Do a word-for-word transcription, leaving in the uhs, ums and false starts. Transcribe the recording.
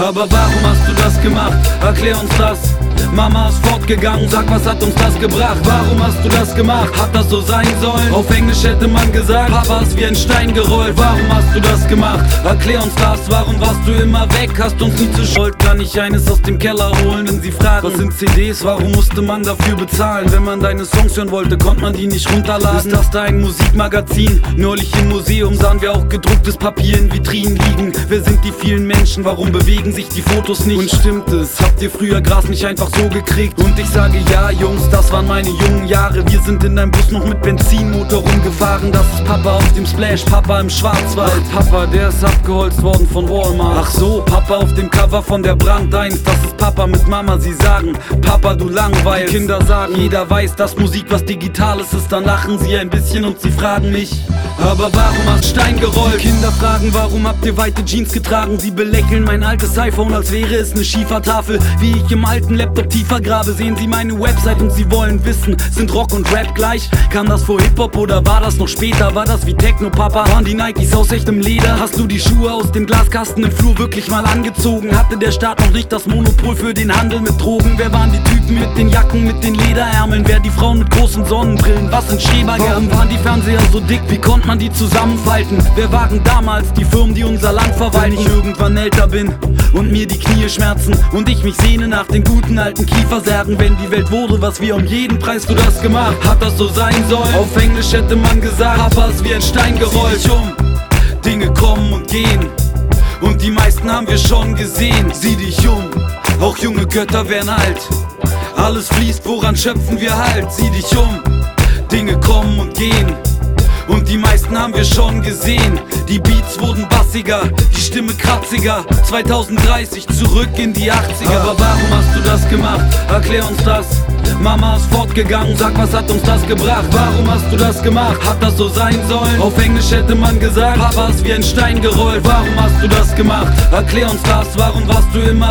Aber warum hast du das gemacht? Erklär uns das. Mama ist fortgegangen, sag, was hat uns das gebracht? Warum hast du das gemacht? Hat das so sein sollen? Auf Englisch hätte man gesagt, Papa ist wie ein Stein gerollt. Warum hast du das gemacht? Erklär uns das. Warum warst du immer weg? Hast uns nie zu schuld. Kann ich eines aus dem Keller holen, wenn sie fragen, was sind C Ds? Warum musste man dafür bezahlen? Wenn man deine Songs hören wollte, konnte man die nicht runterladen. Ist das da ein Musikmagazin? Neulich im Museum sahen wir auch gedrucktes Papier in Vitrinen liegen. Wer sind die vielen Menschen? Warum bewegen sich die Fotos nicht? Und stimmt es? Habt ihr früher Gras nicht einfach so gekriegt? Und ich sage ja, Jungs, das waren meine jungen Jahre. Wir sind in deinem Bus noch mit Benzinmotor rumgefahren. Das ist Papa auf dem Splash, Papa im Schwarzwald. Papa, der ist abgeholzt worden von Walmart. Ach so, Papa auf dem Cover von der Brand eins. Das ist Papa mit Mama, sie sagen, Papa, du langweilst. Die Kinder sagen, jeder weiß, dass Musik was Digitales ist. Dann lachen sie ein bisschen und sie fragen mich, aber warum hast Stein gerollt? Die Kinder fragen, warum habt ihr weite Jeans getragen? Sie belächeln mein altes iPhone, als wäre es eine Schiefertafel. Wie ich im alten Laptop tiefer grabe, sehen sie meine Website und sie wollen wissen, sind Rock und Rap gleich? Kam das vor Hip-Hop oder war das noch später? War das wie Techno, Papa? Waren die Nikes aus echtem Leder? Hast du die Schuhe aus dem Glaskasten im Flur wirklich mal angezogen? Hatte der Staat noch nicht das Monopol für den Handel mit Drogen? Wer waren die Typen mit den Jacken, mit den Lederärmeln? Wer die Frauen mit großen Sonnenbrillen? Was sind Schrebergärten? Warum waren die Fernseher so dick? Wie konnte man die zusammenfalten? Wer waren damals die Firmen, die unser Land verwalten? Wenn ich irgendwann älter bin und mir die Knie schmerzen und ich mich sehne nach den guten alten Kiefersärgen, wenn die Welt wurde, was wir um jeden Preis du das gemacht? Hat das so sein sollen? Auf Englisch hätte man gesagt, Papa ist wie ein Stein gerollt. Sieh dich um, Dinge kommen und gehen und die meisten haben wir schon gesehen. Sieh dich um, auch junge Götter werden alt. Alles fließt, woran schöpfen wir Halt? Sieh dich um, Dinge kommen und gehen und die meisten haben wir schon gesehen. Die Beats wurden bassiger, die Stimme kratziger. zwanzig dreißig zurück in die achtziger. Aber warum hast du das gemacht? Erklär uns das. Mama ist fortgegangen, sag, was hat uns das gebracht? Warum hast du das gemacht? Hat das so sein sollen? Auf Englisch hätte man gesagt, Papa ist wie ein Stein gerollt. Warum hast du das gemacht? Erklär uns das. Warum warst du immer